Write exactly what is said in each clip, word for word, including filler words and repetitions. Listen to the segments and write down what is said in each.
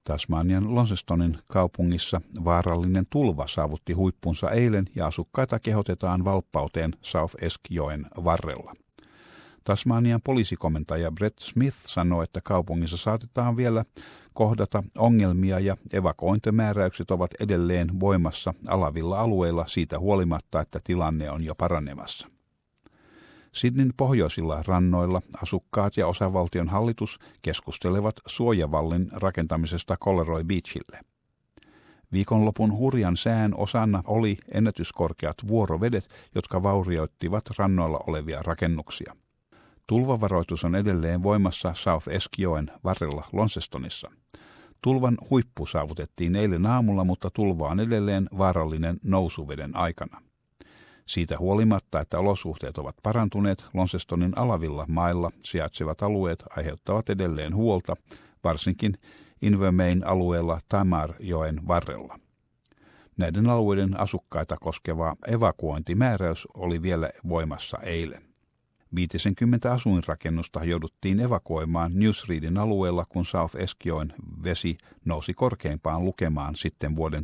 Tasmanian Launcestonin kaupungissa vaarallinen tulva saavutti huippunsa eilen ja asukkaita kehotetaan valppauteen South Esk-joen varrella. Tasmanian poliisikomentaja Brett Smith sanoi, että kaupungissa saatetaan vielä kohdata ongelmia ja evakuointimääräykset ovat edelleen voimassa alavilla alueilla siitä huolimatta, että tilanne on jo paranemassa. Sydneyn pohjoisilla rannoilla asukkaat ja osavaltion hallitus keskustelevat suojavallin rakentamisesta Coleroy Beachille. Viikonlopun hurjan sään osana oli ennätyskorkeat vuorovedet, jotka vaurioittivat rannoilla olevia rakennuksia. Tulvavaroitus on edelleen voimassa South Esk-joen varrella Launcestonissa. Tulvan huippu saavutettiin eilen aamulla, mutta tulva on edelleen vaarallinen nousuveden aikana. Siitä huolimatta, että olosuhteet ovat parantuneet, Launcestonin alavilla mailla sijaitsevat alueet aiheuttavat edelleen huolta, varsinkin Invermayn alueella Tamarjoen varrella. Näiden alueiden asukkaita koskeva evakuointimääräys oli vielä voimassa eilen. viisikymmentä asuinrakennusta jouduttiin evakuoimaan Newsreadin alueella, kun South Esk-joen vesi nousi korkeimpaan lukemaan sitten vuoden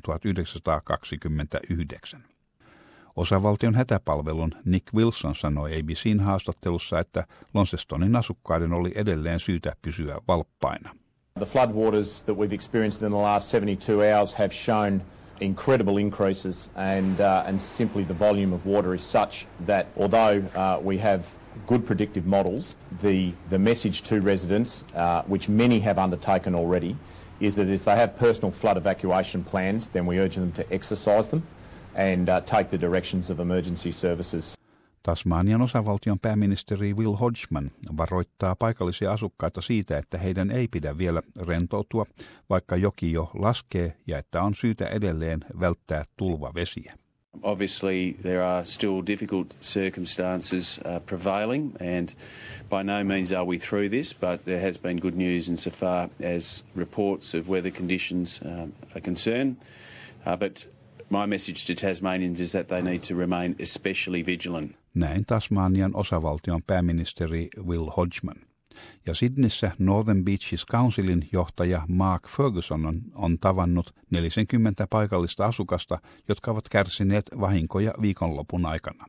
tuhatyhdeksänsataakaksikymmentäyhdeksän. Osavaltion hätäpalvelun Nick Wilson sanoi A B C:n haastattelussa, että Launcestonin asukkaiden oli edelleen syytä pysyä valppaina. The floodwaters that we've experienced in the last seventy-two hours have shown incredible increases and uh, and simply the volume of water is such that although uh, we have good predictive models, the the message to residents, uh, which many have undertaken already, is that if they have personal flood evacuation plans, then we urge them to exercise them and uh, take the directions of emergency services. Tasmanian osavaltion pääministeri Will Hodgman varoittaa paikallisia asukkaita siitä, että heidän ei pidä vielä rentoutua, vaikka joki jo laskee ja että on syytä edelleen välttää tulvavesiä. Obviously there are still difficult circumstances uh, prevailing and by no means are we through this, but there has been good news insofar as reports of weather conditions um, are concerned. Uh, but my message to Tasmanians is that they need to remain especially vigilant. Näin Tasmanian osavaltion pääministeri Will Hodgman. Ja Sydneyssä Northern Beaches Councilin johtaja Mark Ferguson on, on tavannut neljäkymmentä paikallista asukasta, jotka ovat kärsineet vahinkoja viikonlopun aikana.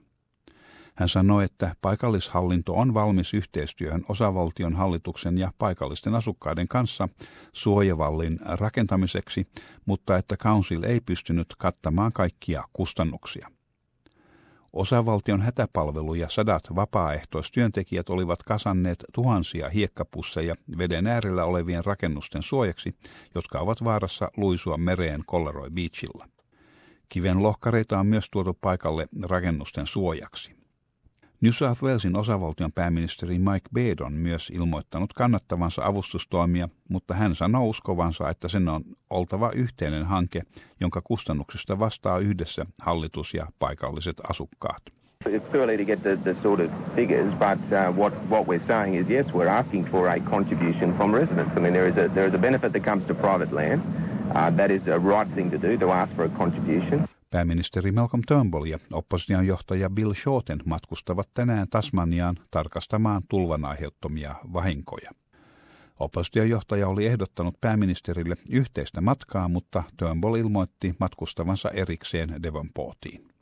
Hän sanoi, että paikallishallinto on valmis yhteistyöhön osavaltion hallituksen ja paikallisten asukkaiden kanssa suojavallin rakentamiseksi, mutta että council ei pystynyt kattamaan kaikkia kustannuksia. Osavaltion hätäpalvelu ja sadat vapaaehtoistyöntekijät olivat kasanneet tuhansia hiekkapusseja veden äärellä olevien rakennusten suojaksi, jotka ovat vaarassa luisua mereen Coleroy Beachilla. Kiven lohkareita on myös tuotu paikalle rakennusten suojaksi. New South Walesin osavaltion pääministeri Mike Baird on myös ilmoittanut kannattavansa avustustoimia, mutta hän sanoo uskovansa, että sen on oltava yhteinen hanke, jonka kustannuksista vastaa yhdessä hallitus ja paikalliset asukkaat. It's too early to get the, the sort of figures, but uh, what what we're saying is yes, we're asking for a contribution from residents. I mean, there is a there is a benefit that comes to private land. Uh, that is a right thing to do, to ask for a contribution. Pääministeri Malcolm Turnbull ja opposition johtaja Bill Shorten matkustavat tänään Tasmaniaan tarkastamaan tulvan aiheuttamia vahinkoja. Opposition johtaja oli ehdottanut pääministerille yhteistä matkaa, mutta Turnbull ilmoitti matkustavansa erikseen Devonportiin.